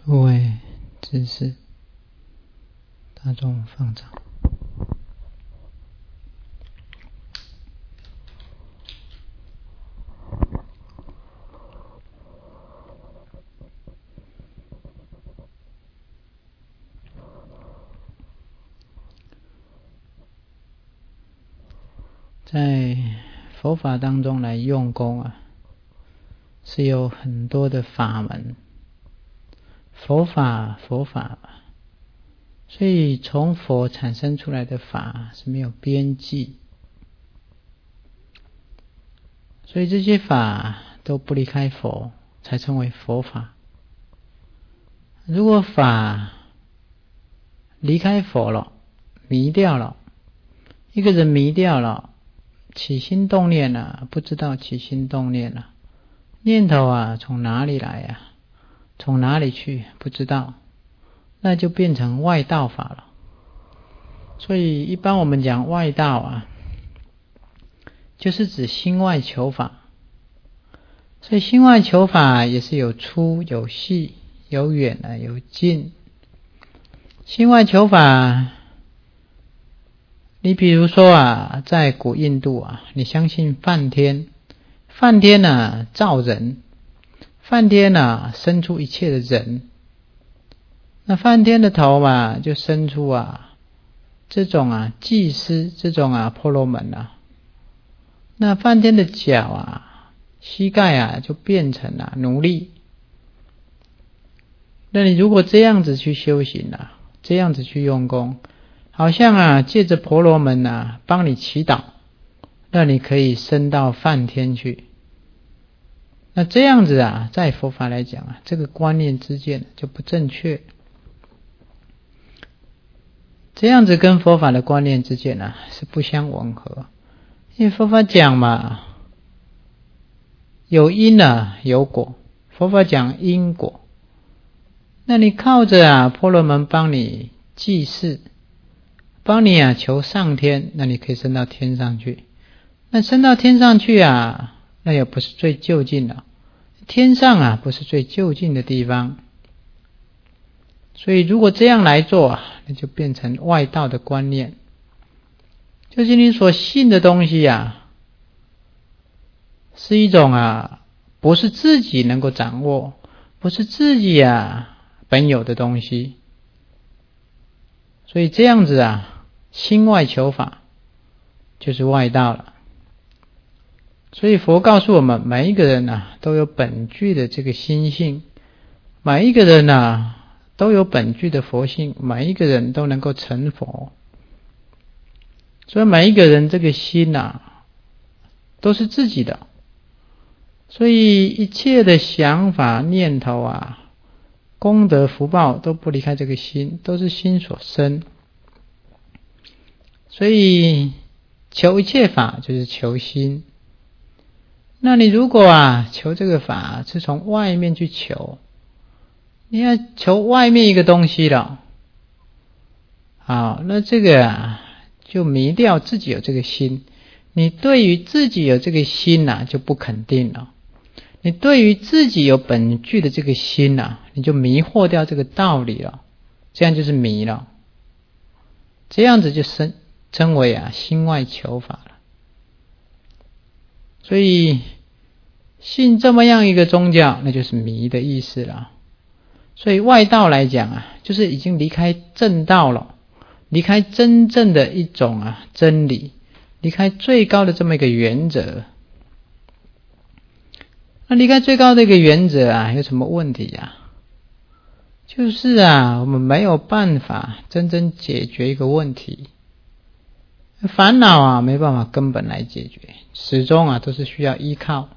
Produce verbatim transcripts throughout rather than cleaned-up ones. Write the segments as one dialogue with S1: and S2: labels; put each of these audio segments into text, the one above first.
S1: 诸位知识大众放掌。在佛法当中来用功啊，是有很多的法门，佛法佛法，所以从佛产生出来的法是没有边际，所以这些法都不离开佛，才称为佛法。如果法离开佛了，迷掉了，一个人迷掉了，起心动念啊，不知道起心动念啊，念头啊从哪里来啊，从哪里去不知道，那就变成外道法了。所以一般我们讲外道啊，就是指心外求法。所以心外求法也是有粗有细，有远啊有近。心外求法，你比如说啊，在古印度啊，你相信梵天，梵天啊造人，梵天啊生出一切的人，那梵天的头嘛，就生出啊这种啊祭司，这种啊婆罗门啊，那梵天的脚啊膝盖啊就变成了奴隶。那你如果这样子去修行啊，这样子去用功，好像啊借着婆罗门啊帮你祈祷，那你可以升到梵天去。那这样子啊，在佛法来讲啊，这个观念之见就不正确。这样子跟佛法的观念之间啊是不相吻合。因为佛法讲嘛，有因啊有果，佛法讲因果。那你靠着啊婆罗门帮你祭祀，帮你啊求上天，那你可以升到天上去。那升到天上去啊，那也不是最就近的，天上啊不是最就近的地方。所以如果这样来做啊，那就变成外道的观念，就是你所信的东西啊，是一种啊不是自己能够掌握，不是自己啊本有的东西。所以这样子啊，心外求法就是外道了。所以佛告诉我们，每一个人啊都有本具的这个心性，每一个人啊都有本具的佛性，每一个人都能够成佛。所以每一个人这个心啊都是自己的，所以一切的想法念头啊，功德福报都不离开这个心，都是心所生。所以求一切法就是求心。那你如果啊求这个法是从外面去求，你要求外面一个东西了，好，那这个啊就迷掉自己有这个心。你对于自己有这个心啊就不肯定了，你对于自己有本具的这个心啊，你就迷惑掉这个道理了，这样就是迷了。这样子就称称为啊心外求法了。所以信这么样一个宗教，那就是迷的意思了。所以外道来讲啊，就是已经离开正道了，离开真正的一种啊真理，离开最高的这么一个原则。那离开最高的一个原则啊，有什么问题啊？就是啊，我们没有办法真正解决一个问题。烦恼啊，没办法根本来解决，始终啊都是需要依靠。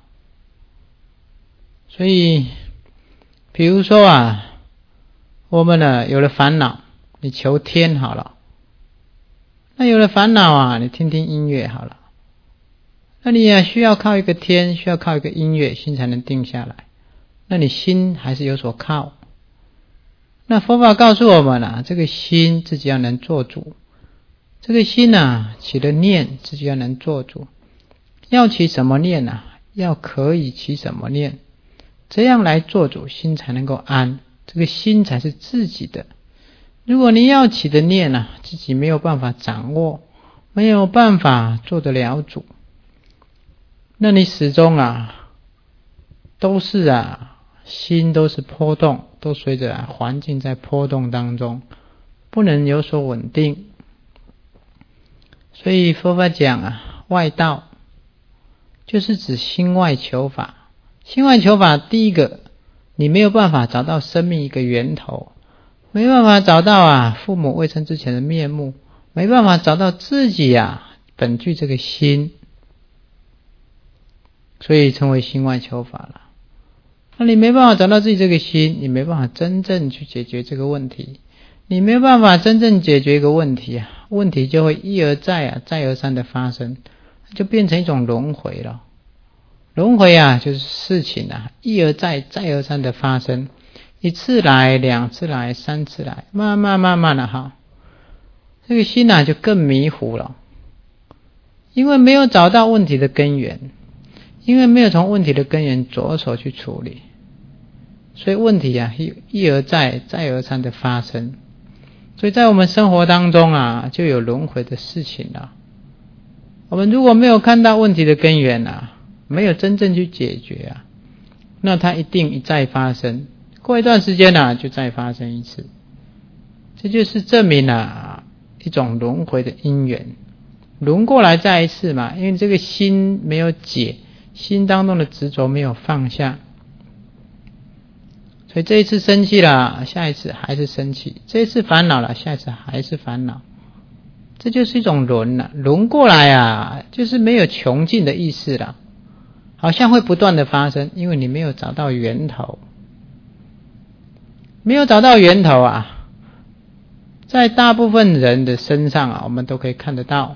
S1: 所以，比如说啊，我们呢有了烦恼，你求天好了。那有了烦恼啊，你听听音乐好了。那你也需要靠一个天，需要靠一个音乐，心才能定下来。那你心还是有所靠。那佛法告诉我们啊，这个心自己要能做主。这个心啊，起了念，自己要能做主。要起什么念啊？要可以起什么念？这样来做主，心才能够安， 这个心才是自己的。如果你要起的念啊，自己没有办法掌握，没有办法做得了主，那你始终啊都是啊心都是波动，都随着、啊、环境在波动当中，不能有所稳定。所以佛法讲啊，外道就是指心外求法。心外求法，第一个，你没有办法找到生命一个源头，没办法找到啊父母未生之前的面目，没办法找到自己啊本具这个心，所以称为心外求法了。那你没办法找到自己这个心，你没办法真正去解决这个问题，你没办法真正解决一个问题啊，问题就会一而再啊再而三的发生，就变成一种轮回了。轮回啊就是事情啊一而再再而三的发生，一次来两次来三次来，慢慢慢慢的哈，这个心啊就更迷糊了，因为没有找到问题的根源，因为没有从问题的根源着手去处理，所以问题啊一而再再而三的发生。所以在我们生活当中啊就有轮回的事情了。我们如果没有看到问题的根源啊，没有真正去解决啊，那它一定一再发生，过一段时间啊就再发生一次。这就是证明啊一种轮回的因缘，轮过来再一次嘛，因为这个心没有解，心当中的执着没有放下，所以这一次生气了，下一次还是生气，这一次烦恼了，下一次还是烦恼，这就是一种轮啊，轮过来啊就是没有穷尽的意思了，好像会不断的发生，因为你没有找到源头，没有找到源头啊，在大部分人的身上啊我们都可以看得到。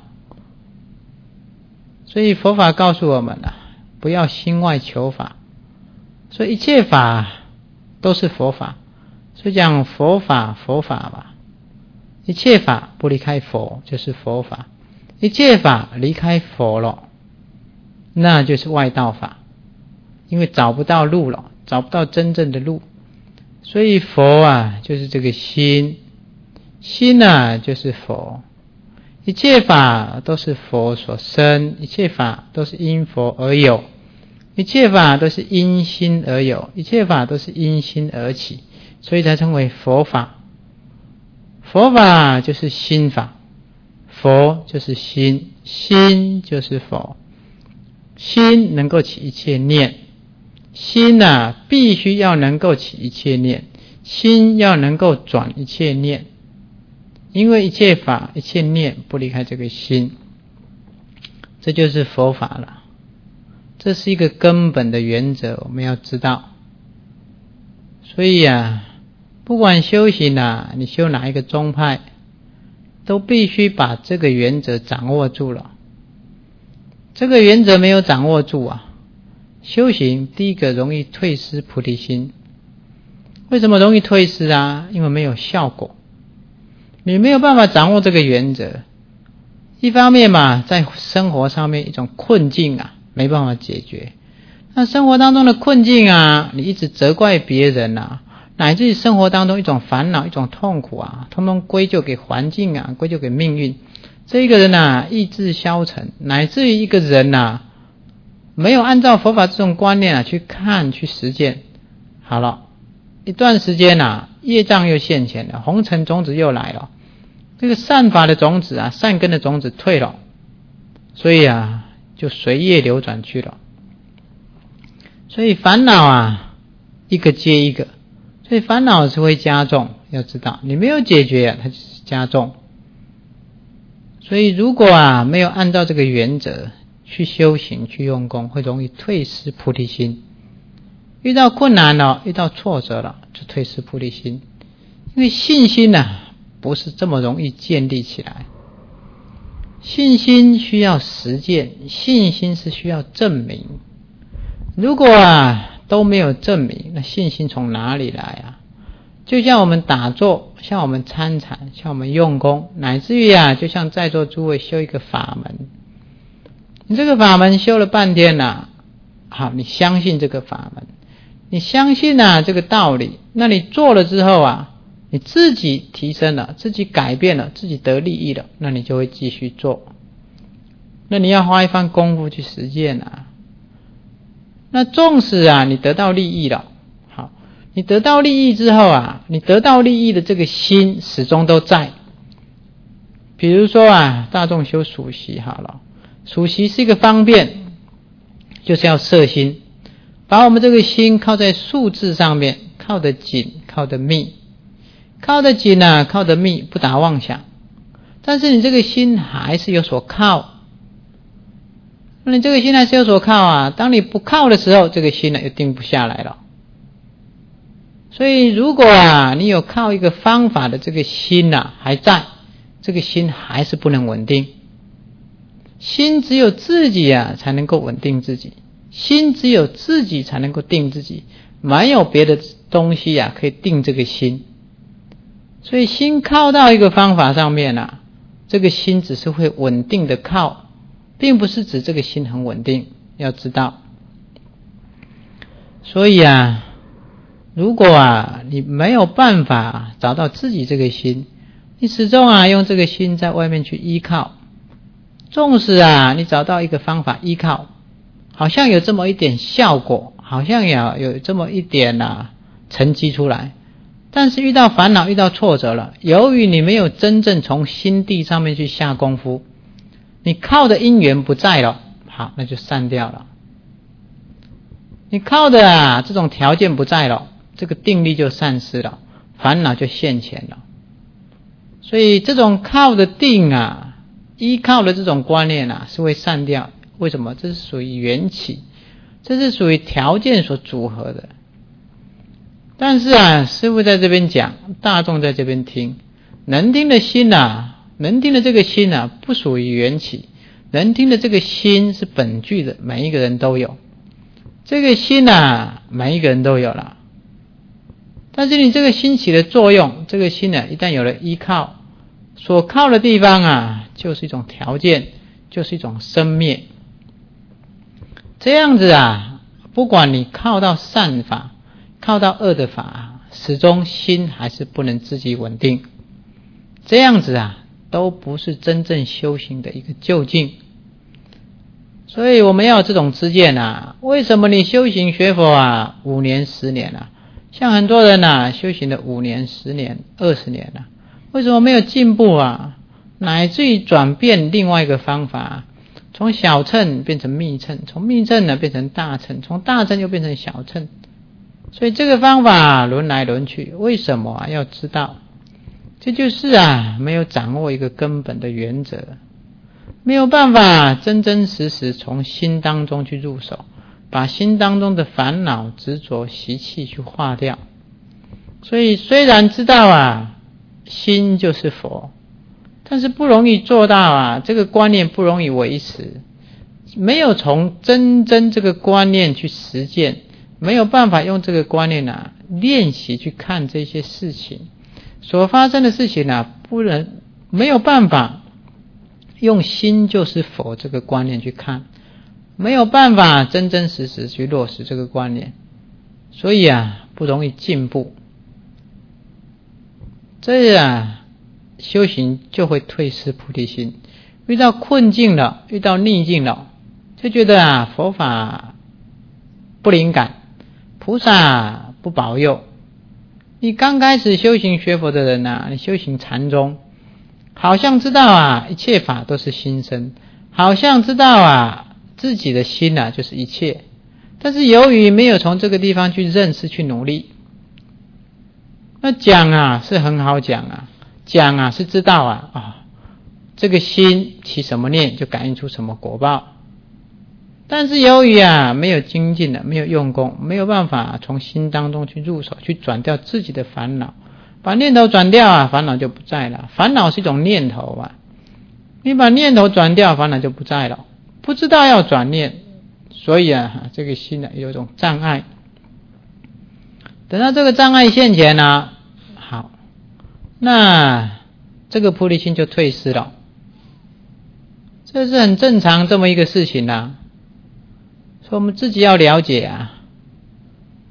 S1: 所以佛法告诉我们啊，不要心外求法，所以一切法都是佛法，所以讲佛法佛法吧，一切法不离开佛就是佛法，一切法离开佛了，那就是外道法，因为找不到路了，找不到真正的路。所以佛啊就是这个心，心啊就是佛，一切法都是佛所生，一切法都是因佛而有，一切法都是因心而有，一切法都是因心而起，所以才称为佛法。佛法就是心法，佛就是心，心就是佛，心能够起一切念，心啊必须要能够起一切念，心要能够转一切念，因为一切法一切念不离开这个心，这就是佛法了。这是一个根本的原则，我们要知道。所以啊不管修行啊，你修哪一个宗派，都必须把这个原则掌握住了。这个原则没有掌握住啊，修行第一个容易退失菩提心。为什么容易退失啊？因为没有效果，你没有办法掌握这个原则。一方面嘛，在生活上面一种困境啊没办法解决，那生活当中的困境啊，你一直责怪别人啊，乃至于生活当中一种烦恼一种痛苦啊，通通归咎给环境啊，归咎给命运。这一个人啊意志消沉，乃至于一个人啊没有按照佛法这种观念啊去看去实践，好了一段时间啊业障又现前了，红尘种子又来了，这个善法的种子啊善根的种子退了，所以啊就随业流转去了。所以烦恼啊一个接一个，所以烦恼是会加重，要知道你没有解决啊它就是加重。所以如果啊没有按照这个原则去修行去用功，会容易退失菩提心。遇到困难了，遇到挫折了，就退失菩提心。因为信心啊不是这么容易建立起来，信心需要实践，信心是需要证明。如果啊都没有证明，那信心从哪里来啊？就像我们打坐，像我们参禅，像我们用功，乃至于啊就像在座诸位修一个法门，你这个法门修了半天啊，好，你相信这个法门， 你相信啊这个道理，那你做了之后啊，你自己提升了，自己改变了，自己得利益了，那你就会继续做。那你要花一番功夫去实践啊。那纵使啊你得到利益了，好，你得到利益之后啊，你得到利益的这个心始终都在。比如说啊，大众修数息好了，数息是一个方便，就是要摄心，把我们这个心靠在数字上面，靠得紧，靠得密，靠得紧啊，靠得密，不打妄想。但是你这个心还是有所靠，那你这个心还是有所靠啊。当你不靠的时候，这个心呢又定不下来了。所以如果啊你有靠一个方法的这个心啊还在，这个心还是不能稳定。心只有自己啊才能够稳定自己，心只有自己才能够定自己，没有别的东西啊可以定这个心。所以心靠到一个方法上面啊，这个心只是会稳定的靠，并不是指这个心很稳定，要知道。所以啊，如果啊你没有办法找到自己这个心，你始终啊用这个心在外面去依靠，纵使啊你找到一个方法依靠，好像有这么一点效果，好像有有这么一点啊成绩出来，但是遇到烦恼遇到挫折了，由于你没有真正从心地上面去下功夫，你靠的因缘不在了，好，那就散掉了。你靠的啊这种条件不在了，这个定力就散失了，烦恼就现前了。所以这种靠的定啊，依靠的这种观念啊是会散掉。为什么？这是属于缘起，这是属于条件所组合的。但是啊师父在这边讲，大众在这边听，能听的心啊，能听的这个心啊不属于缘起，能听的这个心是本具的，每一个人都有。这个心啊每一个人都有了，但是你这个心起的作用，这个心啊一旦有了依靠，所靠的地方啊就是一种条件，就是一种生灭。这样子啊，不管你靠到善法，靠到恶的法，始终心还是不能自己稳定。这样子啊，都不是真正修行的一个究竟。所以我们要有这种知见啊，为什么你修行学佛啊五年十年啊，像很多人啊修行了五年十年二十年啊，为什么没有进步啊，乃至于转变另外一个方法啊，从小乘变成密乘，从密乘呢变成大乘，从大乘又变成小乘。所以这个方法轮来轮去，为什么啊？要知道，这就是啊没有掌握一个根本的原则，没有办法真真实实从心当中去入手，把心当中的烦恼执着习气去化掉。所以虽然知道啊心就是佛，但是不容易做到啊，这个观念不容易维持，没有从真正这个观念去实践，没有办法用这个观念啊练习去看这些事情，所发生的事情啊不能没有办法用心就是佛这个观念去看，没有办法真真实实去落实这个观念，所以啊不容易进步。这啊修行就会退失菩提心，遇到困境了，遇到逆境了，就觉得啊佛法不灵感，菩萨不保佑。你刚开始修行学佛的人啊，你修行禅宗，好像知道啊一切法都是心生，好像知道啊自己的心啊就是一切，但是由于没有从这个地方去认识去努力，那讲啊是很好讲啊，讲啊是知道啊啊、哦、这个心起什么念就感应出什么果报，但是由于啊没有精进的，没有用功，没有办法从心当中去入手，去转掉自己的烦恼，把念头转掉啊，烦恼就不在了。烦恼是一种念头啊，你把念头转掉，烦恼就不在了。不知道要转念，所以啊这个心呢有一种障碍。等到这个障碍现前呢，好，那这个菩提心就退失了，这是很正常这么一个事情啊。所以我们自己要了解啊，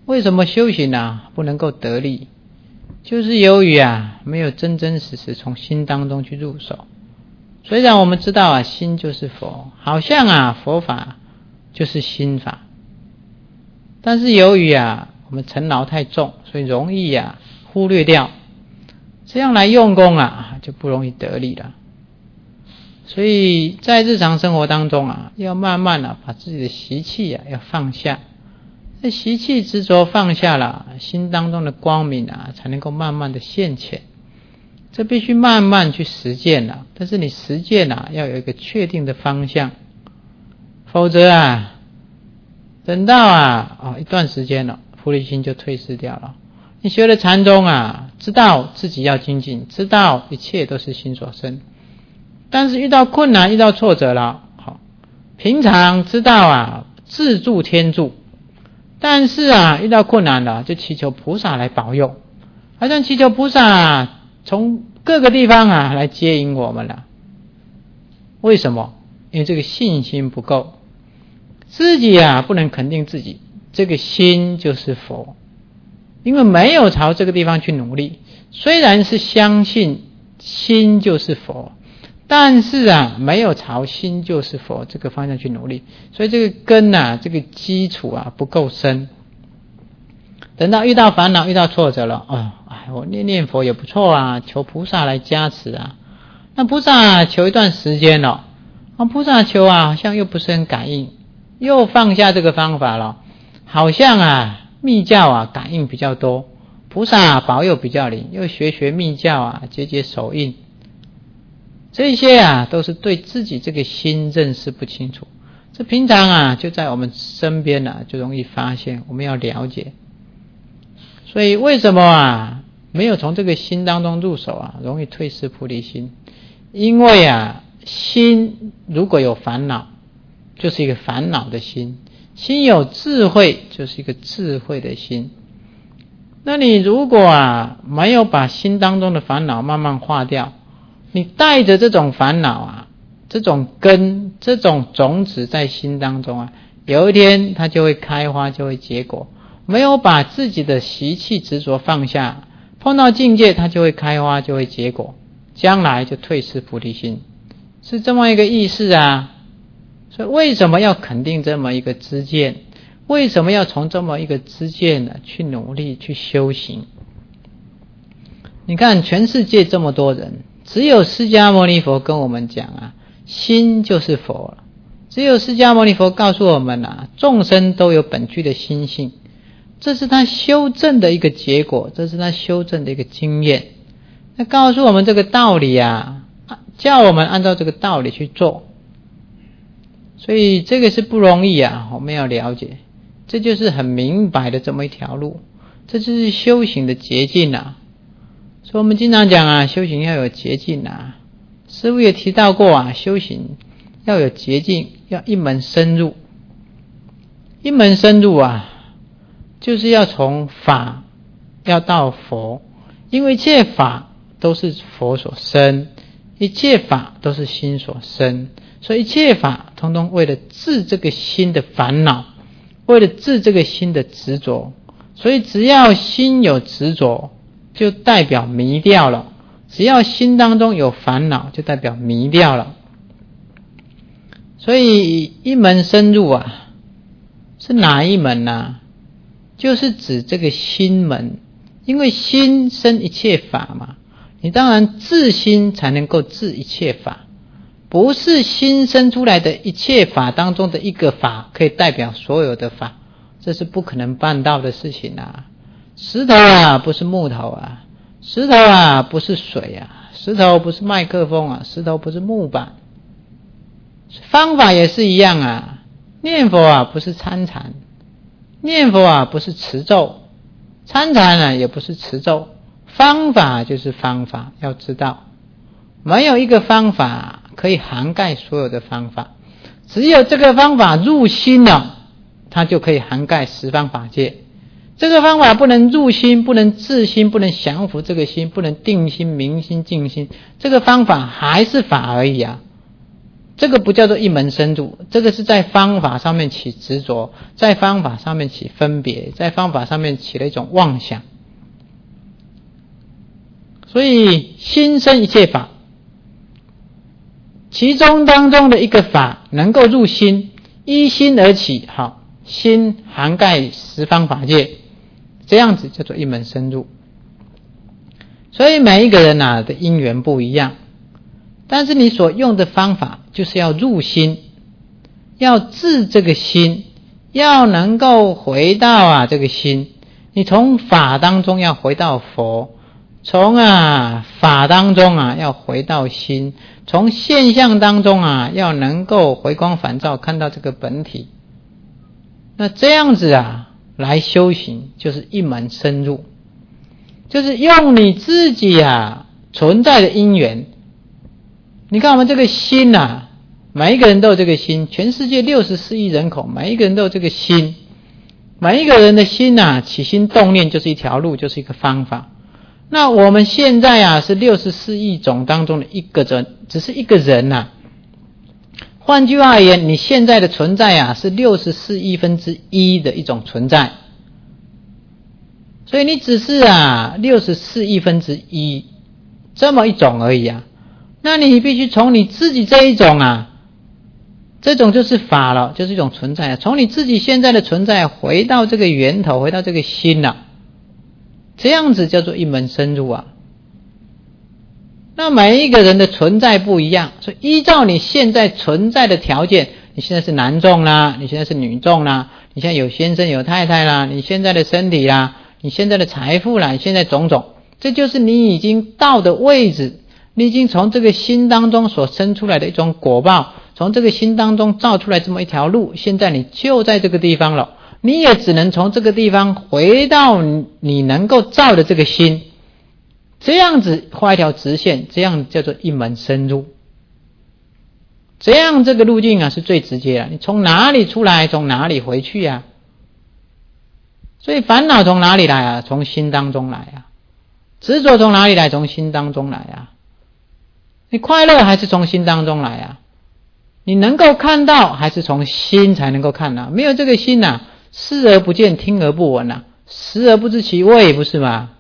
S1: 为什么修行啊不能够得力？就是由于啊没有真真实实从心当中去入手。虽然我们知道啊心就是佛，好像啊佛法就是心法，但是由于啊我们尘劳太重，所以容易啊忽略掉，这样来用功啊就不容易得力了。所以在日常生活当中啊，要慢慢啊把自己的习气啊要放下。这习气执着放下了，心当中的光明啊才能够慢慢的现前。这必须慢慢去实践了，但是你实践啊要有一个确定的方向，否则啊等到啊、哦、一段时间了，菩提心就退失掉了。你学了禅宗啊，知道自己要精进，知道一切都是心所生，但是遇到困难遇到挫折了，好，平常知道啊自助天助，但是啊遇到困难了就祈求菩萨来保佑，好像祈求菩萨从各个地方啊来接引我们了。为什么？因为这个信心不够，自己啊不能肯定自己，这个心就是佛，因为没有朝这个地方去努力。虽然是相信心就是佛，但是啊没有朝心就是佛这个方向去努力，所以这个根啊这个基础啊不够深。等到遇到烦恼遇到挫折了，哦，哎，我念念佛也不错啊，求菩萨来加持啊。那菩萨求一段时间了，啊，菩萨求啊好像又不是很感应，又放下这个方法了，好像啊密教啊感应比较多，菩萨保佑比较灵，又学学密教啊解解手印。这些啊都是对自己这个心认识不清楚，这平常啊就在我们身边啊就容易发现，我们要了解。所以为什么啊没有从这个心当中入手啊，容易退失菩提心？因为啊心如果有烦恼就是一个烦恼的心，心有智慧就是一个智慧的心。那你如果啊没有把心当中的烦恼慢慢化掉，你带着这种烦恼啊，这种根这种种子在心当中啊，有一天它就会开花就会结果。没有把自己的习气执着放下，碰到境界它就会开花就会结果，将来就退失菩提心，是这么一个意思啊。所以为什么要肯定这么一个知见？为什么要从这么一个知见呢去努力去修行？你看全世界这么多人，只有释迦牟尼佛跟我们讲啊，心就是佛了。只有释迦牟尼佛告诉我们啊，众生都有本具的心性，这是他修正的一个结果，这是他修正的一个经验。那告诉我们这个道理啊，叫我们按照这个道理去做。所以这个是不容易啊，我们要了解，这就是很明白的这么一条路，这就是修行的捷径啊。所以我们经常讲啊，修行要有捷径啊。师父也提到过啊，修行要有捷径，要一门深入。一门深入啊，就是要从法要到佛，因为一切法都是佛所生，一切法都是心所生，所以一切法通通为了治这个心的烦恼，为了治这个心的执着。所以只要心有执着，就代表迷掉了，只要心当中有烦恼，就代表迷掉了。所以一门深入啊，是哪一门啊？就是指这个心门，因为心生一切法嘛，你当然自心才能够治一切法，不是心生出来的一切法当中的一个法可以代表所有的法，这是不可能办到的事情啊。石头啊不是木头啊，石头啊不是水啊，石头不是麦克风啊，石头不是木板。方法也是一样啊，念佛啊不是参禅，念佛啊不是持咒，参禅啊也不是持咒，方法就是方法，要知道没有一个方法可以涵盖所有的方法，只有这个方法入心了，它就可以涵盖十方法界。这个方法不能入心，不能治心，不能降服这个心，不能定心明心静心，这个方法还是法而已啊。 这个不叫做一门深入，这个是在方法上面起执着，在方法上面起分别，在方法上面起了一种妄想。所以心生一切法，其中当中的一个法能够入心，依心而起，好，心涵盖十方法界，这样子叫做一门深入。所以每一个人啊的因缘不一样，但是你所用的方法就是要入心，要治这个心，要能够回到啊这个心。你从法当中要回到佛，从啊法当中啊要回到心，从现象当中啊要能够回光返照，看到这个本体。那这样子啊来修行，就是一门深入，就是用你自己啊存在的因缘。你看我们这个心啊，每一个人都有这个心，全世界六十四亿人口，每一个人都有这个心，每一个人的心啊起心动念就是一条路，就是一个方法。那我们现在啊是六十四亿种当中的一个人，只是一个人啊。换句话而言，你现在的存在啊是六十四亿分之一的一种存在，所以你只是啊六十四亿分之一这么一种而已啊。那你必须从你自己这一种啊，这种就是法了，就是一种存在，从你自己现在的存在回到这个源头，回到这个心啊，这样子叫做一门深入啊。那每一个人的存在不一样，所以依照你现在存在的条件，你现在是男众啦，你现在是女众啦，你现在有先生有太太啦，你现在的身体啦，你现在的财富啦，你现在种种，这就是你已经到的位置，你已经从这个心当中所生出来的一种果报，从这个心当中造出来这么一条路，现在你就在这个地方了，你也只能从这个地方回到你能够造的这个心，这样子画一条直线，这样叫做一门深入。这样这个路径啊是最直接的，你从哪里出来从哪里回去啊。所以烦恼从哪里来啊？从心当中来啊。执着从哪里来？从心当中来啊。你快乐还是从心当中来啊？你能够看到还是从心才能够看啊？没有这个心啊，视而不见，听而不闻啊，食而不知其味，不是吗？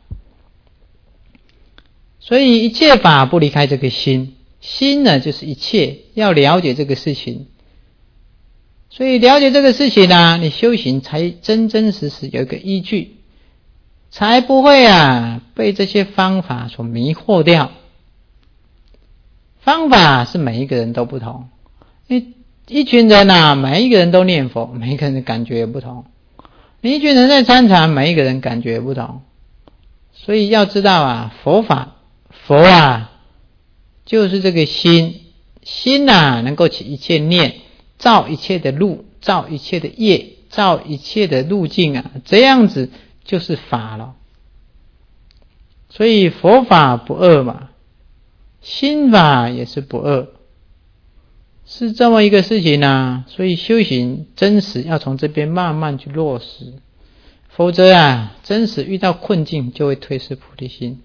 S1: 所以一切法不离开这个心，心呢就是一切，要了解这个事情。所以了解这个事情啊，你修行才真真实实有一个依据，才不会啊被这些方法所迷惑掉。方法是每一个人都不同，一一群人啊，每一个人都念佛，每一个人的感觉也不同。你一群人在参禅，每一个人感觉也不同。所以要知道啊，佛法佛啊就是这个心，心啊能够起一切念，造一切的路，造一切的业，造一切的路径啊，这样子就是法了。所以佛法不二嘛，心法也是不二，是这么一个事情啊。所以修行真实要从这边慢慢去落实，否则啊真实遇到困境就会退失菩提心。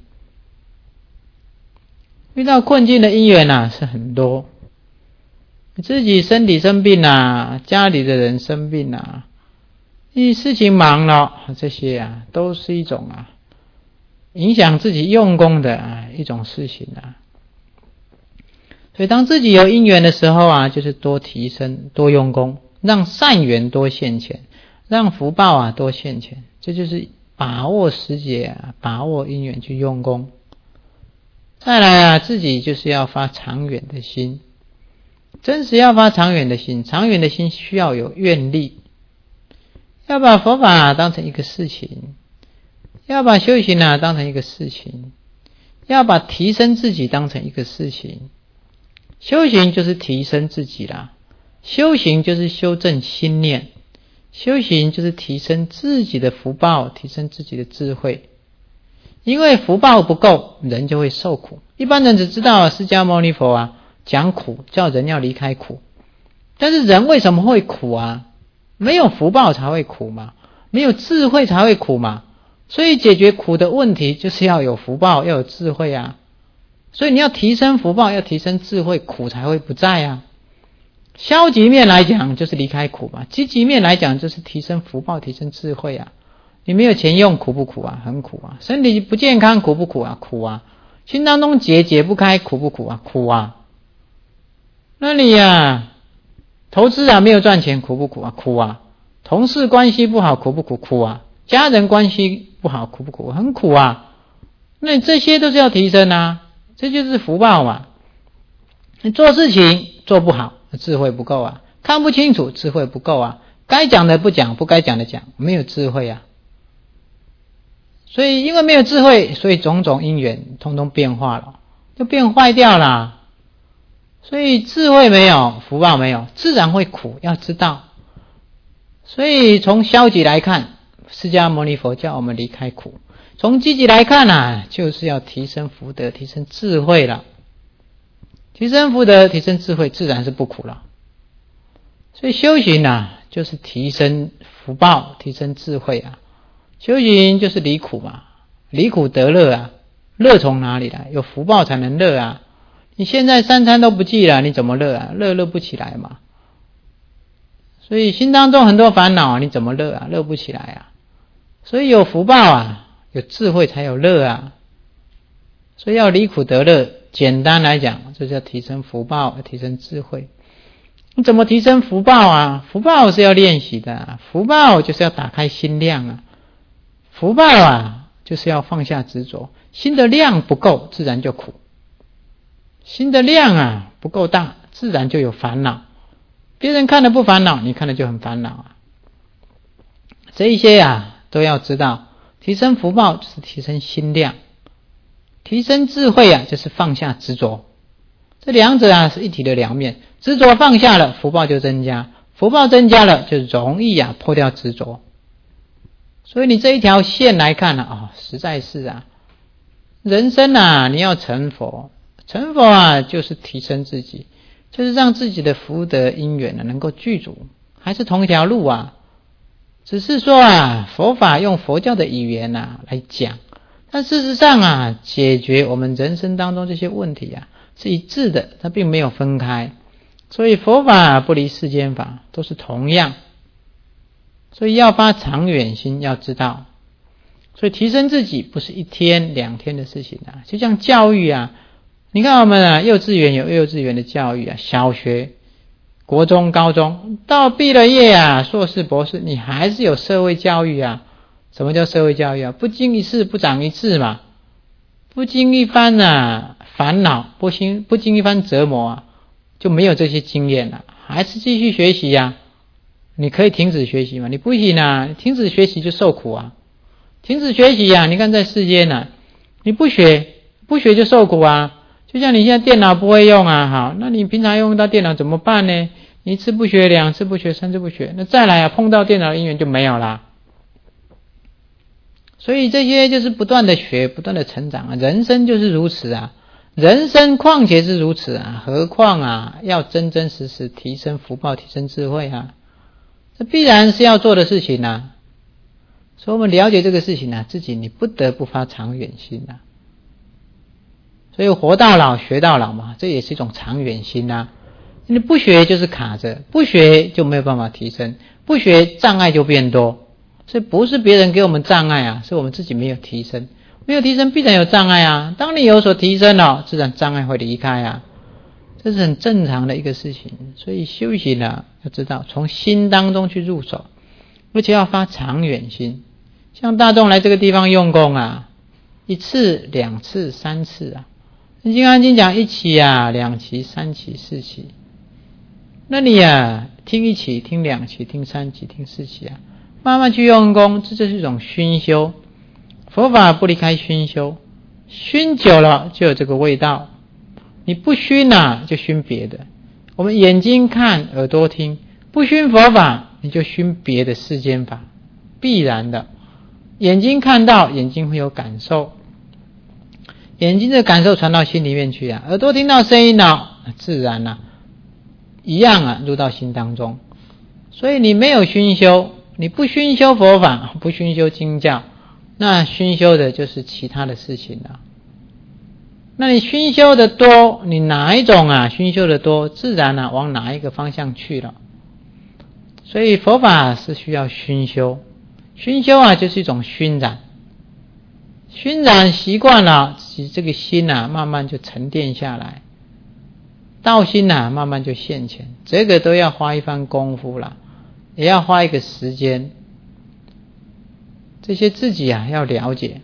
S1: 遇到困境的因缘啊是很多，你自己身体生病啊，家里的人生病啊，你事情忙了，这些啊都是一种啊影响自己用功的啊一种事情啊。所以当自己有因缘的时候啊，就是多提升，多用功，让善缘多现前，让福报啊多现前，这就是把握时节啊，把握因缘去用功。再来啊，自己就是要发长远的心，真实要发长远的心，长远的心需要有愿力，要把佛法当成一个事情，要把修行啊当成一个事情，要把提升自己当成一个事情。修行就是提升自己啦，修行就是修正心念，修行就是提升自己的福报，提升自己的智慧。因为福报不够，人就会受苦。一般人只知道释迦牟尼佛啊讲苦，叫人要离开苦，但是人为什么会苦啊？没有福报才会苦嘛，没有智慧才会苦嘛。所以解决苦的问题就是要有福报，要有智慧啊。所以你要提升福报，要提升智慧，苦才会不在啊。 消极面来讲就是离开苦嘛，积极面来讲就是提升福报，提升智慧啊。你没有钱用苦不苦啊？很苦啊。身体不健康苦不苦啊？苦啊。心当中结解不开苦不苦啊？苦啊。那你啊投资啊没有赚钱苦不苦啊？苦啊。同事关系不好苦不苦？苦啊。家人关系不好苦不苦？很苦啊。那这些都是要提升啊，这就是福报嘛。你做事情做不好，智慧不够啊，看不清楚，智慧不够啊，该讲的不讲，不该讲的讲，没有智慧啊。所以因为没有智慧，所以种种因缘通通变化了，就变坏掉了。所以智慧没有，福报没有，自然会苦，要知道。所以从消极来看，释迦牟尼佛叫我们离开苦，从积极来看啊，就是要提升福德，提升智慧了。提升福德，提升智慧，自然是不苦了。所以修行啊，就是提升福报，提升智慧啊。修行就是离苦嘛，离苦得乐啊。乐从哪里来？有福报才能乐啊。你现在三餐都不济了，你怎么乐啊？乐乐不起来嘛。所以心当中很多烦恼，你怎么乐啊？乐不起来啊。所以有福报啊，有智慧才有乐啊。所以要离苦得乐，简单来讲，这叫提升福报，提升智慧。你怎么提升福报啊？福报是要练习的啊，福报就是要打开心量啊。福报啊，就是要放下执着，心的量不够，自然就苦。心的量啊不够大，自然就有烦恼。别人看了不烦恼，你看了就很烦恼啊。这一些啊都要知道，提升福报就是提升心量，提升智慧啊就是放下执着。这两者啊是一体的两面，执着放下了，福报就增加，福报增加了，就容易啊破掉执着。所以你这一条线来看啊，哦，实在是啊，人生啊，你要成佛，成佛啊，就是提升自己，就是让自己的福德因缘呢能够具足，还是同一条路啊。只是说啊，佛法用佛教的语言啊来讲，但事实上啊，解决我们人生当中这些问题啊是一致的，它并没有分开。所以佛法不离世间法，都是同样。所以要发长远心，要知道，所以提升自己不是一天两天的事情啊。就像教育啊，你看我们啊，幼稚园有幼稚园的教育啊，小学、国中、高中，到毕了业啊，硕士、博士，你还是有社会教育啊。什么叫社会教育啊？不经一事不长一智嘛，不经一番啊烦恼，不经不经一番折磨啊，就没有这些经验了，还是继续学习啊。你可以停止学习吗？你不行啊，停止学习就受苦啊。停止学习啊，你看在世间啊，你不学不学就受苦啊。就像你现在电脑不会用啊，好，那你平常用到电脑怎么办呢？你一次不学，两次不学，三次不学，那再来啊，碰到电脑的因缘就没有啦。所以这些就是不断的学，不断的成长啊，人生就是如此啊。人生况且是如此啊，何况啊要真真实实提升福报，提升智慧啊，这必然是要做的事情啊。所以我们了解这个事情啊，自己你不得不发长远心啊。所以活到老学到老嘛，这也是一种长远心啊。你不学就是卡着，不学就没有办法提升，不学障碍就变多。所以不是别人给我们障碍啊，是我们自己没有提升，没有提升必然有障碍啊。当你有所提升了，自然障碍会离开啊，这是很正常的一个事情。所以修行啊，要知道从心当中去入手，而且要发长远心。像大众来这个地方用功啊，一次两次三次啊，金刚经讲一期啊，两期三期四期，那你啊听一期听两期听三期听四期啊，慢慢去用功，这就是一种熏修。佛法不离开熏修，熏久了就有这个味道。你不熏啊，就熏别的。我们眼睛看，耳朵听，不熏佛法，你就熏别的世间法，必然的。眼睛看到，眼睛会有感受，眼睛的感受传到心里面去啊。耳朵听到声音了，自然啊，一样啊，入到心当中。所以你没有熏修，你不熏修佛法，不熏修经教，那熏修的就是其他的事情了。 那你熏修的多，你哪一种啊熏修的多，自然啊往哪一个方向去了。所以佛法是需要熏修，熏修啊就是一种熏染，熏染习惯了，这个心啊慢慢就沉淀下来，道心啊慢慢就现前，这个都要花一番功夫了，也要花一个时间，这些自己啊要了解。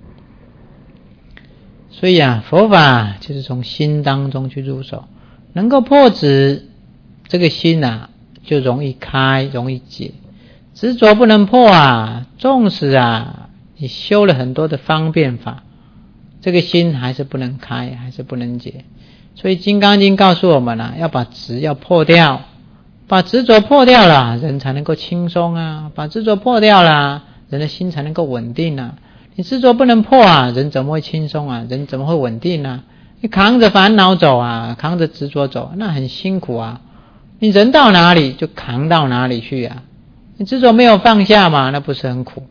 S1: 所以啊，佛法就是从心当中去入手，能够破执，这个心啊就容易开，容易解。执着不能破啊，纵使啊你修了很多的方便法，这个心还是不能开，还是不能解。所以《金刚经》告诉我们啊，要把执要破掉，把执着破掉了，人才能够轻松啊，把执着破掉了，人的心才能够稳定啊。你执着不能破啊，人怎么会轻松啊？人怎么会稳定啊？你扛着烦恼走啊，扛着执着走，那很辛苦啊。你人到哪里就扛到哪里去啊，你执着没有放下嘛，那不是很苦。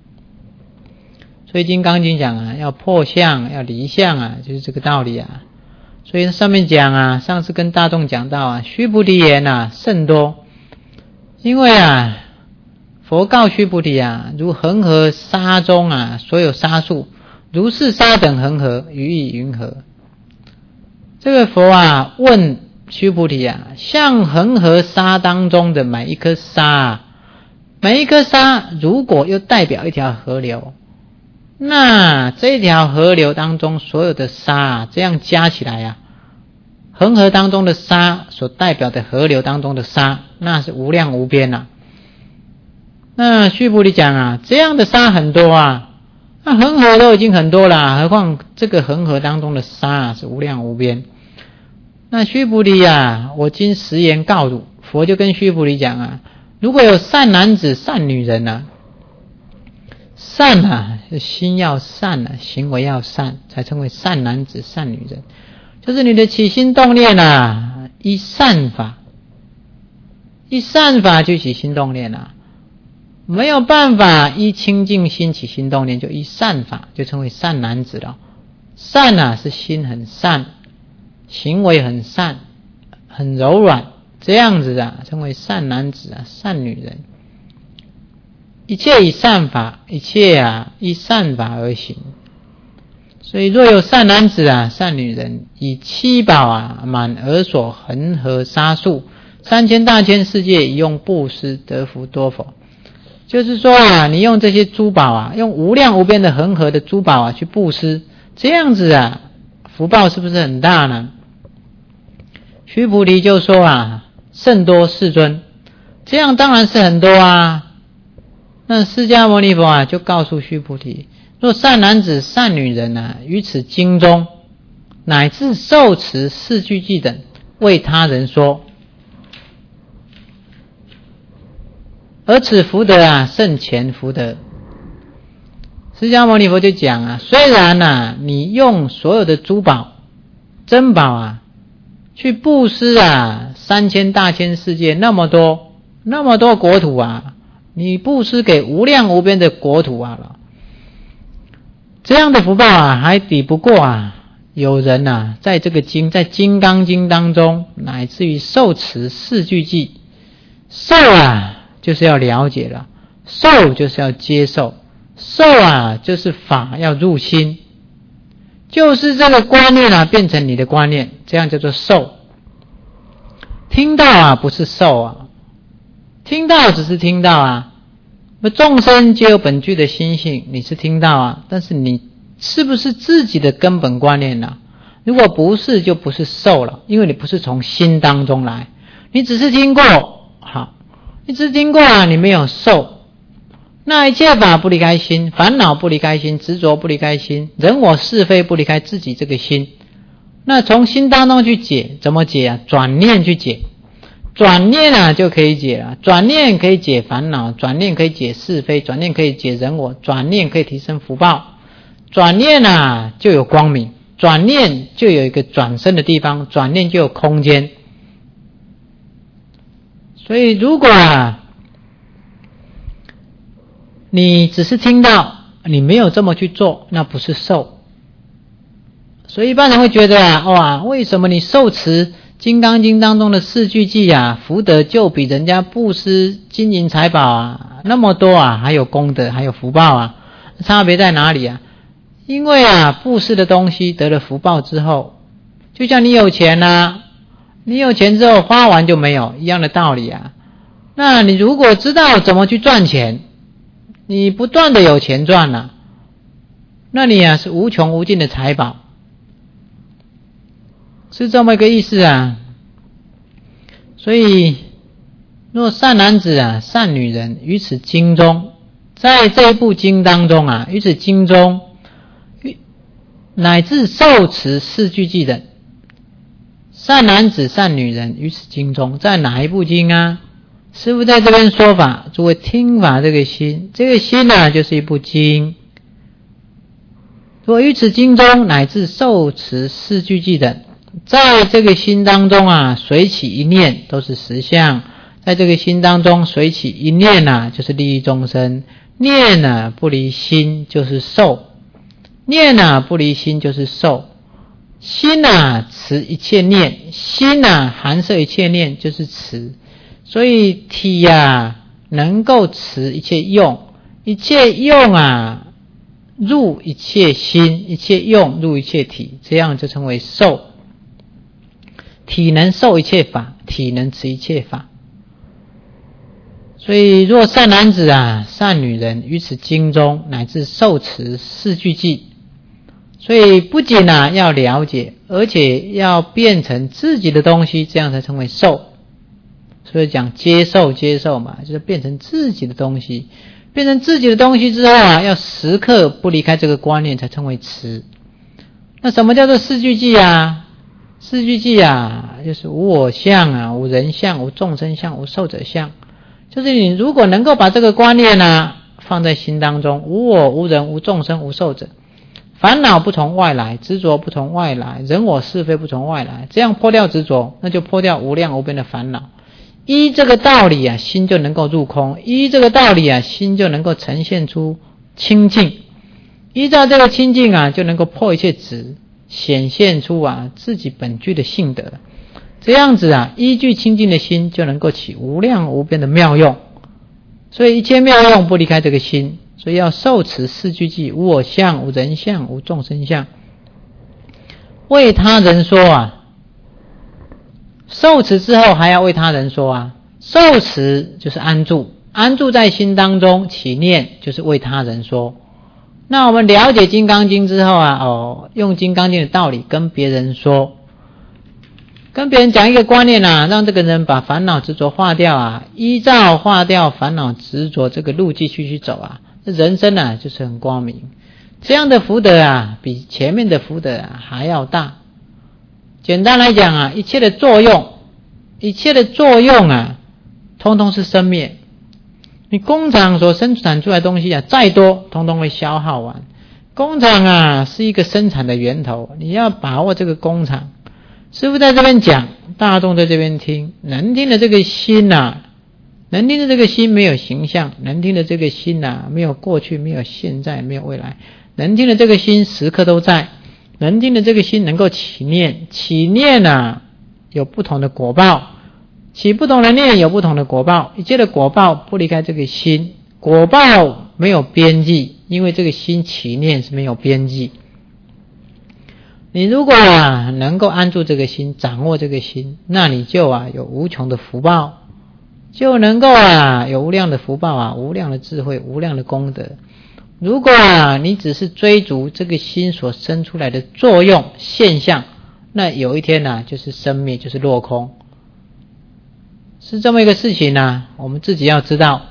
S1: 所以《金刚经》讲啊，要破相，要离相啊，就是这个道理啊。所以上面讲啊，上次跟大众讲到啊，须菩提言啊甚多，因为啊佛告须菩提啊，如恒河沙中啊，所有沙数，如是沙等恒河，于意云何？这个佛啊问须菩提啊，像恒河沙当中的每一颗沙，每一颗沙如果又代表一条河流，那这条河流当中所有的沙这样加起来啊，恒河当中的沙所代表的河流当中的沙，那是无量无边啊。那须菩提讲啊，这样的沙很多啊，那恒河都已经很多了，何况这个恒河当中的沙啊是无量无边。那须菩提啊，我今实言告汝，佛就跟须菩提讲啊，如果有善男子善女人啊，善啊心要善啊，行为要善，才称为善男子善女人。就是你的起心动念啊，依善法，依善法就起心动念啊，没有办法依清净心起心动念，就依善法，就称为善男子了。善啊是心很善，行为很善，很柔软，这样子啊称为善男子啊善女人。一切以善法，一切啊依善法而行。所以若有善男子啊善女人，以七宝啊满而所恒河沙数，三千大千世界，以用布施得福多否？就是说啊，你用这些珠宝啊，用无量无边的恒河的珠宝啊去布施，这样子啊福报是不是很大呢？须菩提就说啊，甚多世尊，这样当然是很多啊。那释迦牟尼佛啊就告诉须菩提，若善男子善女人啊，于此经中乃至受持四句偈等，为他人说，而此福德啊胜前福德。释迦牟尼佛就讲啊，虽然啊你用所有的珠宝珍宝啊去布施啊三千大千世界，那么多那么多国土啊，你布施给无量无边的国土啊，这样的福报啊还抵不过啊有人啊在这个经在金刚经当中乃至于受持四句偈，受啊就是要了解了，受就是要接受，受啊就是法要入心，就是这个观念啊变成你的观念，这样叫做受。听到啊不是受啊，听到只是听到啊，众生皆有本具的心性，你是听到啊，但是你是不是自己的根本观念啊？如果不是，就不是受了，因为你不是从心当中来，你只是听过，好，你只是听过啊，你没有受。那一切法不离开心，烦恼不离开心，执着不离开心，人我是非不离开自己这个心。那从心当中去解，怎么解啊？转念去解，转念啊就可以解了。转念可以解烦恼，转念可以解是非，转念可以解人我，转念可以提升福报，转念啊就有光明，转念就有一个转身的地方，转念就有空间。所以如果啊你只是听到，你没有这么去做，那不是受。 所以一般人会觉得啊，哇，为什么你受持金刚经当中的四句偈啊，福德就比人家布施金银财宝啊那么多啊，还有功德，还有福报啊，差别在哪里啊？因为啊，布施的东西得了福报之后，就像你有钱啊，你有钱之后花完就没有，一样的道理啊。那你如果知道怎么去赚钱，你不断的有钱赚啊，那你啊是无穷无尽的财宝，是这么一个意思啊。所以若善男子啊，善女人于此经中，在这一部经当中啊，于此经中乃至受持四句偈等，善男子善女人于此经中，在哪一部经啊？师父在这边说法，诸位听法这个心，这个心呢、啊、就是一部经。如果于此经中乃至受持四句偈等，在这个心当中啊，随起一念都是实相，在这个心当中随起一念啊，就是利益众生。念啊不离心就是受，念啊不离心就是受。心啊持一切念，心啊含摄一切念就是持。所以体啊能够持一切用，一切用啊入一切心，一切用入一切体，这样就称为受。体能受一切法，体能持一切法。所以若善男子啊，善女人于此经中乃至受持四句偈，所以不仅啊要了解，而且要变成自己的东西，这样才称为受。所以讲接受接受嘛，就是变成自己的东西。变成自己的东西之后啊，要时刻不离开这个观念，才称为持。那什么叫做四句偈啊？四句偈啊，就是无我相啊，无人相，无众生相，无寿者相。就是你如果能够把这个观念啊放在心当中，无我无人无众生无寿者，烦恼不从外来，执着不从外来，人我是非不从外来，这样破掉执着，那就破掉无量无边的烦恼。依这个道理啊，心就能够入空；依这个道理啊，心就能够呈现出清净。依照这个清净啊，就能够破一切执，显现出啊自己本具的性德。这样子啊，依据清净的心，就能够起无量无边的妙用。所以一切妙用不离开这个心，所以要受持四句偈：无我相，无人相，无众生相。为他人说啊。受持之后还要为他人说啊，受持就是安住，安住在心当中起念，就是为他人说。那我们了解金刚经之后啊，哦，用金刚经的道理跟别人说，跟别人讲一个观念啊，让这个人把烦恼执着化掉啊，依照化掉烦恼执着这个路继续去走啊，人生啊就是很光明。这样的福德啊，比前面的福德啊还要大。简单来讲啊，一切的作用，一切的作用啊，通通是生灭。你工厂所生产出来的东西啊，再多，通通会消耗完。工厂啊，是一个生产的源头，你要把握这个工厂。师父在这边讲，大众在这边听，能听的这个心啊，能听的这个心没有形象，能听的这个心啊，没有过去，没有现在，没有未来，能听的这个心时刻都在。能听的这个心能够起念，起念啊有不同的果报，起不同的念有不同的果报，一切的果报不离开这个心，果报没有边际，因为这个心起念是没有边际。你如果啊能够安住这个心，掌握这个心，那你就啊有无穷的福报，就能够啊有无量的福报啊，无量的智慧，无量的功德。如果啊你只是追逐这个心所生出来的作用现象，那有一天啊就是生灭，就是落空，是这么一个事情啊，我们自己要知道。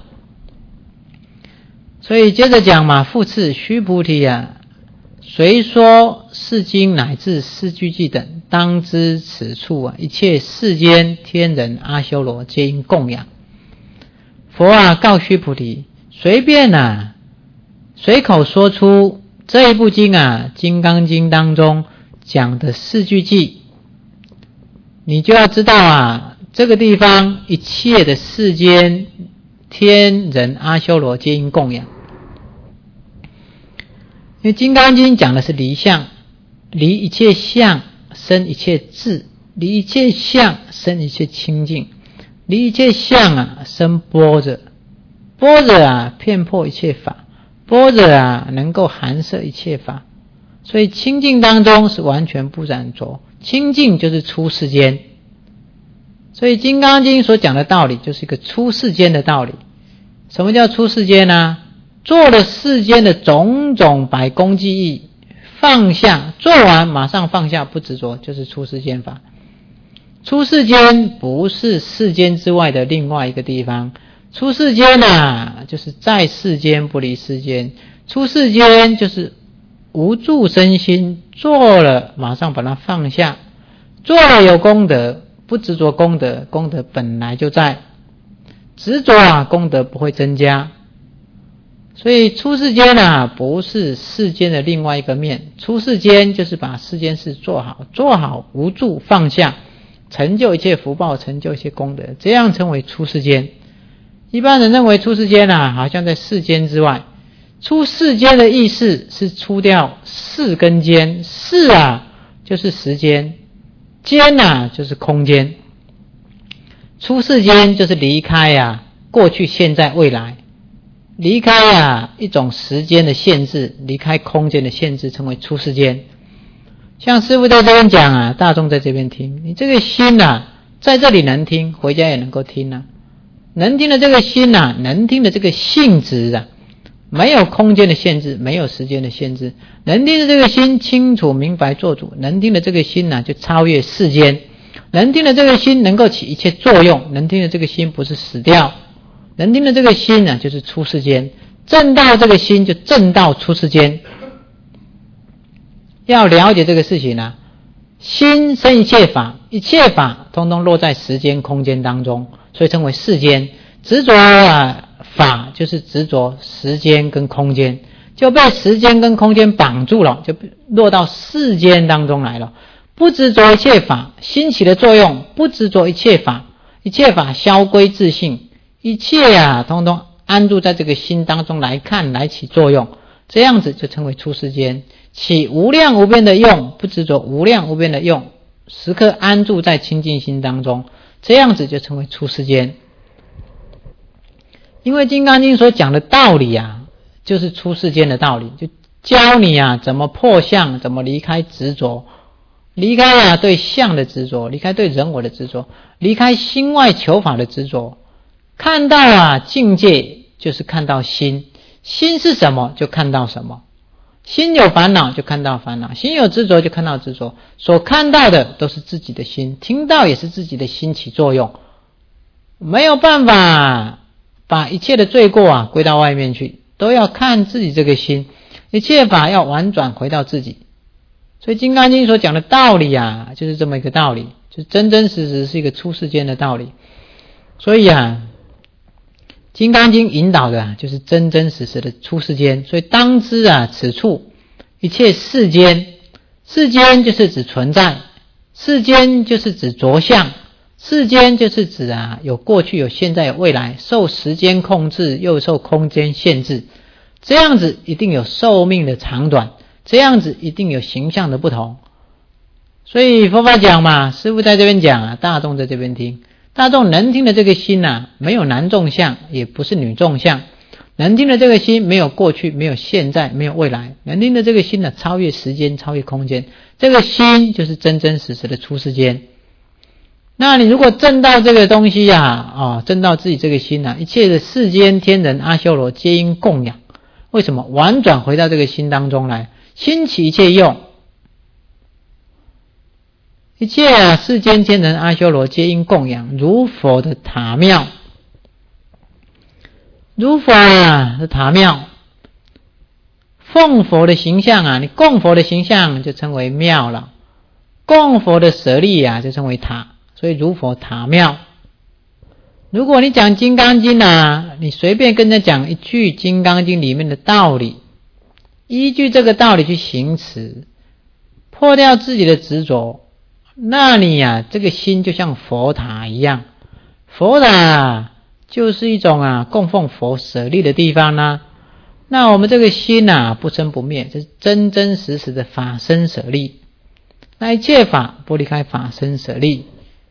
S1: 所以接着讲嘛，复次须菩提啊，虽说是经乃至四句偈等，当知此处啊，一切世间天人阿修罗皆应供养。佛啊告须菩提，随便啊随口说出这一部经啊，金刚经当中讲的四句偈，你就要知道啊，这个地方一切的世间天人阿修罗皆应供养。因为金刚经讲的是离相， 离一切相生一切智，离一切相生一切清净，离一切相啊生般若，般若啊遍破一切法，般若啊能够含摄一切法。所以清净当中是完全不染着，清净就是出世间。所以金刚经所讲的道理就是一个出世间的道理。什么叫出世间呢？做了世间的种种百功技艺，放下，做完马上放下，不执着，就是出世间法。出世间不是世间之外的另外一个地方，出世间啊就是在世间不离世间，出世间就是无住身心，做了马上把它放下，做了有功德，不执着功德，功德本来就在，执着啊功德不会增加。所以出世间啊不是世间的另外一个面，出世间就是把世间事做好，做好无住放下，成就一切福报，成就一些功德，这样称为出世间。一般人认为出世间啊好像在世间之外，出世间的意思是出掉世跟间，世啊就是时间，间啊就是空间。出世间就是离开啊过去现在未来，离开啊一种时间的限制，离开空间的限制，称为出世间。像师父在这边讲啊，大众在这边听，你这个心啊在这里能听，回家也能够听啊。能听的这个心啊，能听的这个性质啊，没有空间的限制，没有时间的限制。能听的这个心清楚明白做主，能听的这个心啊就超越世间，能听的这个心能够起一切作用，能听的这个心不是死掉，能听的这个心啊就是出世间，正道这个心就正道出世间。要了解这个事情啊，心生一切法，一切法通通落在时间空间当中，所以称为世间。执着啊法就是执着时间跟空间，就被时间跟空间绑住了，就落到世间当中来了。不执着一切法，心起的作用，不执着一切法，一切法消归自性，一切啊通通安住在这个心当中来看，来起作用，这样子就称为出世间。起无量无边的用，不执着无量无边的用，时刻安住在清净心当中，这样子就称为出世间。因为金刚经所讲的道理啊，就是出世间的道理，就教你啊怎么破相，怎么离开执着，离开啊对相的执着，离开对人我的执着，离开心外求法的执着，看到啊境界就是看到心，心是什么就看到什么，心有烦恼就看到烦恼，心有执着就看到执着，所看到的都是自己的心，听到也是自己的心起作用，没有办法把一切的罪过啊归到外面去，都要看自己这个心，一切法要婉转回到自己。所以金刚经所讲的道理啊就是这么一个道理，就是真真实实是一个出世间的道理。所以啊金刚经引导的就是真真实实的出世间。所以当知啊此处一切世间，世间就是指存在，世间就是指着相，世间就是指啊有过去有现在有未来，受时间控制又受空间限制，这样子一定有寿命的长短，这样子一定有形象的不同。所以佛法讲嘛，师父在这边讲啊，大众在这边听，大众能听的这个心啊没有男众相，也不是女众相，能听的这个心没有过去，没有现在，没有未来，能听的这个心呢超越时间，超越空间，这个心就是真真实实的出世间。那你如果证到这个东西啊，哦，证到自己这个心啊，一切的世间天人阿修罗皆应供养。为什么？婉转回到这个心当中来，心起一切用，一切啊世间天人阿修罗皆应供养，如佛的塔庙，如佛啊的塔庙，奉佛的形象啊，你供佛的形象就称为庙了，供佛的舍利啊就称为塔，所以如佛塔庙。如果你讲金刚经啊，你随便跟人家讲一句金刚经里面的道理，依据这个道理去行持，破掉自己的执着，那你啊这个心就像佛塔一样，佛塔就是一种啊供奉佛舍利的地方啦、啊。那我们这个心啊不生不灭，这是真真实实的法身舍利。 那一切法不离开法身舍利。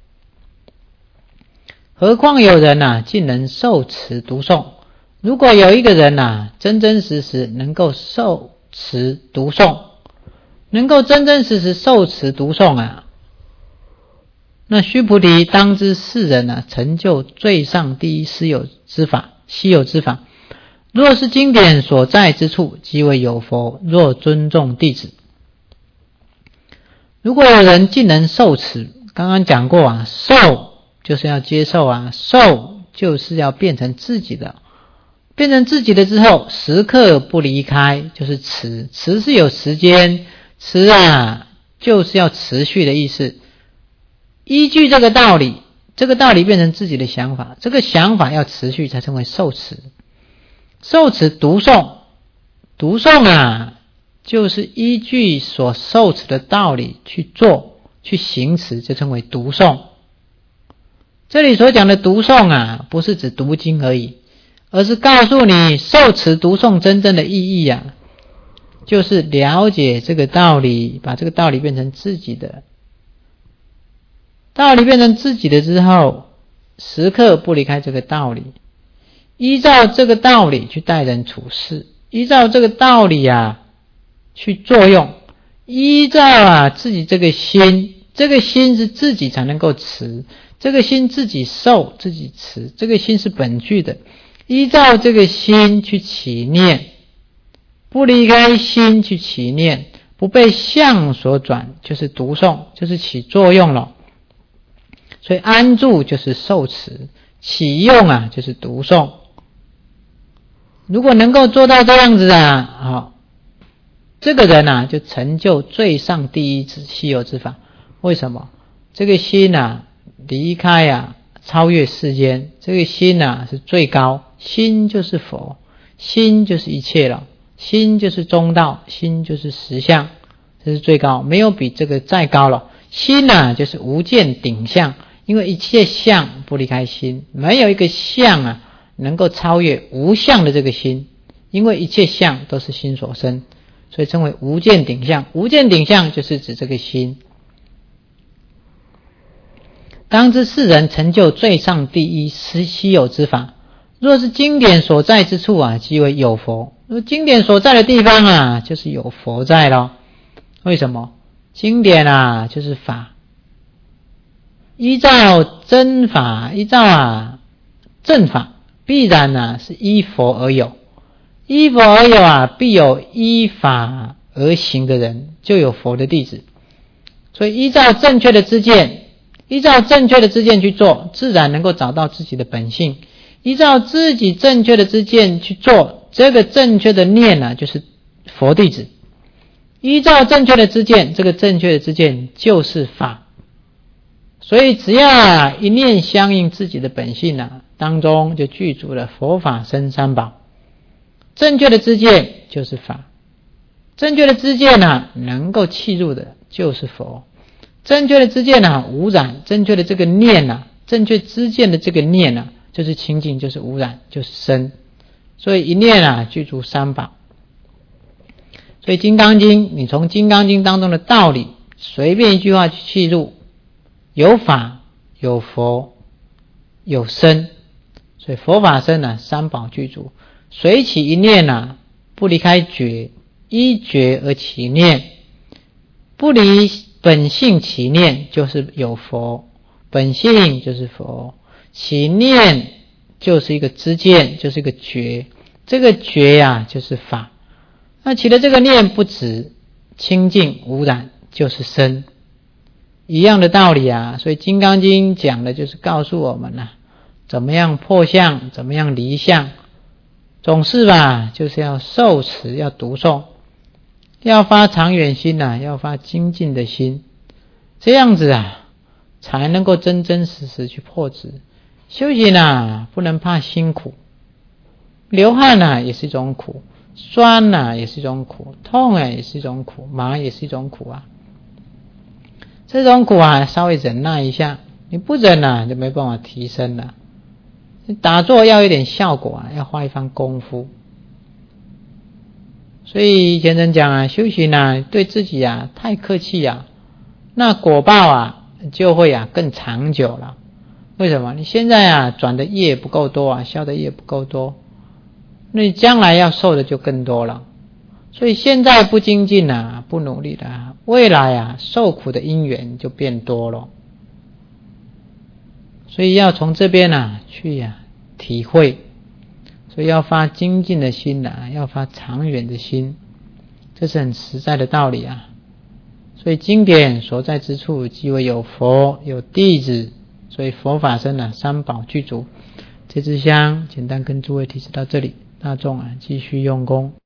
S1: 何况有人啊竟能受持读诵。如果有一个人啊真真实实能够受持读诵，能够真真实实受持读诵啊，那须菩提当知世人啊成就最上第一稀有之法，稀有之法。若是经典所在之处，即为有佛。若尊重弟子，如果有人竟能受持，刚刚讲过啊，受就是要接受啊，受就是要变成自己的，变成自己的之后，时刻不离开，就是持。持是有时间，持啊就是要持续的意思。依据这个道理，这个道理变成自己的想法，这个想法要持续才称为受持。受持读诵，读诵啊就是依据所受持的道理去做，去行持，就称为读诵。这里所讲的读诵啊，不是指读经而已，而是告诉你受持读诵真正的意义啊，就是了解这个道理，把这个道理变成自己的。道理变成自己的之后，时刻不离开这个道理，依照这个道理去待人处事，依照这个道理啊去作用，依照啊自己这个心，这个心是自己才能够持，这个心自己受自己持，这个心是本具的，依照这个心去起念，不离开心去起念，不被相所转，就是读诵，就是起作用了。所以安住就是受持，起用啊就是读诵。如果能够做到这样子啊，好，这个人啊就成就最上第一之稀有之法。为什么？这个心啊离开啊超越世间，这个心啊是最高，心就是佛，心就是一切了，心就是中道，心就是实相，这是最高，没有比这个再高了。心啊就是无见顶相，因为一切相不离开心，没有一个相啊能够超越无相的这个心，因为一切相都是心所生，所以称为无见顶相。无见顶相就是指这个心。当知世人成就最上第一稀有之法。若是经典所在之处啊，即为有佛。若经典所在的地方啊，就是有佛在咯。为什么？经典啊就是法，依照真法，依照啊正法，必然啊是依佛而有，依佛而有啊，必有依法而行的人，就有佛的弟子。所以依照正确的知见，依照正确的知见去做，自然能够找到自己的本性。依照自己正确的知见去做，这个正确的念啊就是佛弟子。依照正确的知见，这个正确的知见就是法。所以只要一念相应自己的本性啊，当中就具足了佛法僧三宝。正确的知见就是法，正确的知见啊能够契入的就是佛，正确的知见啊无染，正确的这个念啊，正确知见的这个念啊就是清净，就是无染，就是身。所以一念啊具足三宝。所以金刚经，你从金刚经当中的道理随便一句话去契入，有法有佛有身，所以佛法身啊三宝具足。随起一念啊不离开觉，依觉而起念，不离本性起念就是有佛，本性就是佛，起念就是一个知见，就是一个觉，这个觉呀、啊、就是法。那起的这个念不止清净无染，就是身，一样的道理啊。所以金刚经讲的就是告诉我们啊，怎么样破相，怎么样离相，总是吧就是要受持，要读诵，要发长远心啊，要发精进的心，这样子啊才能够真真实实去破执。修行啊不能怕辛苦，流汗啊也是一种苦，酸啊也是一种苦，痛啊也是一种苦，麻也是一种苦啊。这种苦啊稍微忍耐一下，你不忍啊就没办法提升了。打坐要有点效果啊，要花一番功夫。所以以前人讲啊，修行啊对自己啊太客气啊， 那果报啊就会啊更长久了。为什么？你现在啊转的业不够多啊，消的业不够多，那你将来要受的就更多了。所以现在不精进啊，不努力的啊，未来啊受苦的因缘就变多了。所以要从这边啊去啊体会，所以要发精进的心啊，要发长远的心，这是很实在的道理啊。所以经典所在之处，即为有佛有弟子，所以佛法僧啊三宝具足。这支香简单跟诸位提示到这里，大众啊继续用功。